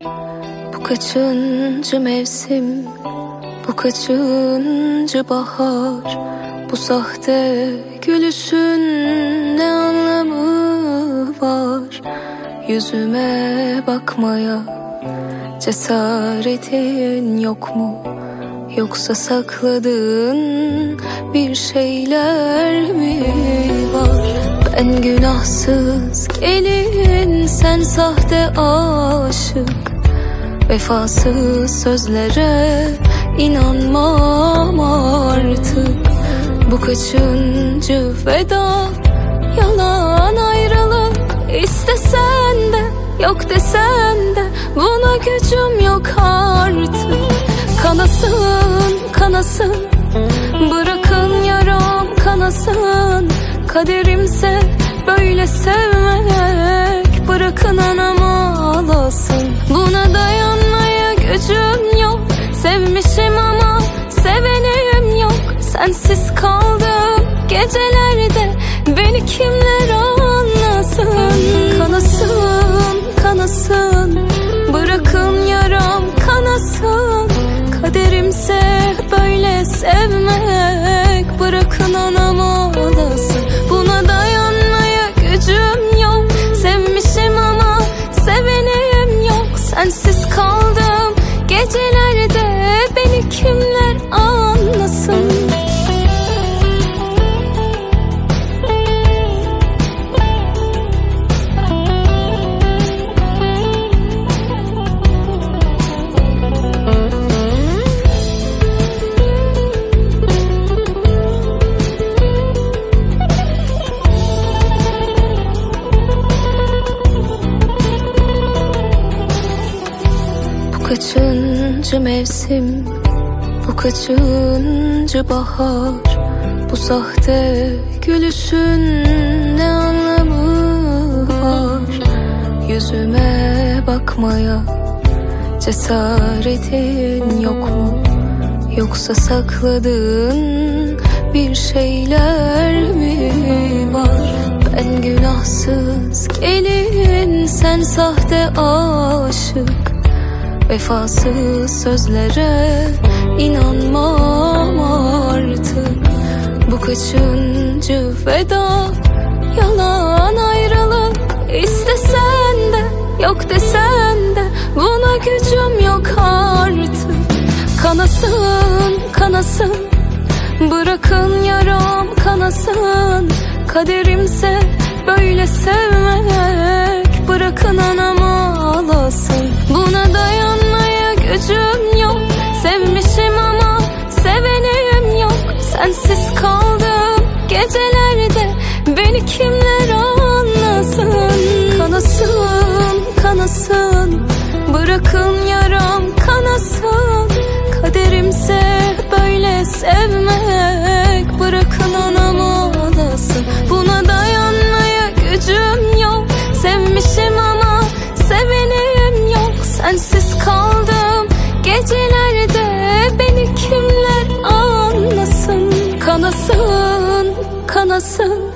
Bu kaçıncı mevsim, bu kaçıncı bahar, bu sahte gülüşün ne anlamı var? Yüzüme bakmaya cesaretin yok mu? Yoksa sakladığın bir şeyler mi var? Ben günahsız gelin, sen sahte aşık. Vefasız sözlere inanmam artık. Bu kaçıncı veda, yalan ayrılık. İstesen de yok desen de buna gücüm yok artık. Kanasın kanasın, bırakın yaram kanasın. Kaderimse böyle sevmek, bırakın anam ağlasın. Buna dayanmaya gücüm yok, sevmişim ama sevenim yok. Sensiz kaldım gecelerde, beni kimler anlasın. Kanasın kanasın, bırakın yaram kanasın. Kaderimse böyle sevmek, bırakın anam ağlasın. Buna dayanmaya gücüm yok, sevmişim ama sevenim yok. Sensiz kaldım gecelerde, beni kimler anlasın. Bu kaçıncı mevsim, bu kaçıncı bahar, bu sahte gülüşün ne anlamı var? Yüzüme bakmaya cesaretin yok mu? Yoksa sakladığın bir şeyler mi var? Ben günahsız gelin, sen sahte aşık. Vefasız sözlere inanmam artık. Bu kaçıncı veda, yalan ayrılık. İstesen de yok desen de buna gücüm yok artık. Kanasın kanasın, bırakın yaram kanasın. Kaderimse böyle sevmek, bırakın anam ağlasın. Buna dayanmaya gücüm yok, sevmişim ama sevenim yok. Sensiz kaldım gecelerde, beni kimler anlasın. Kanasın kanasın, bırakın yaram kanasın. Kaderimse böyle sevmek, bırakın anam ağlasın. Buna dayanmaya gücüm yok, sevmişim ama sevenim yok. Sensiz kaldım gecelerde, beni kimler anlasın. Kanasın kanasın,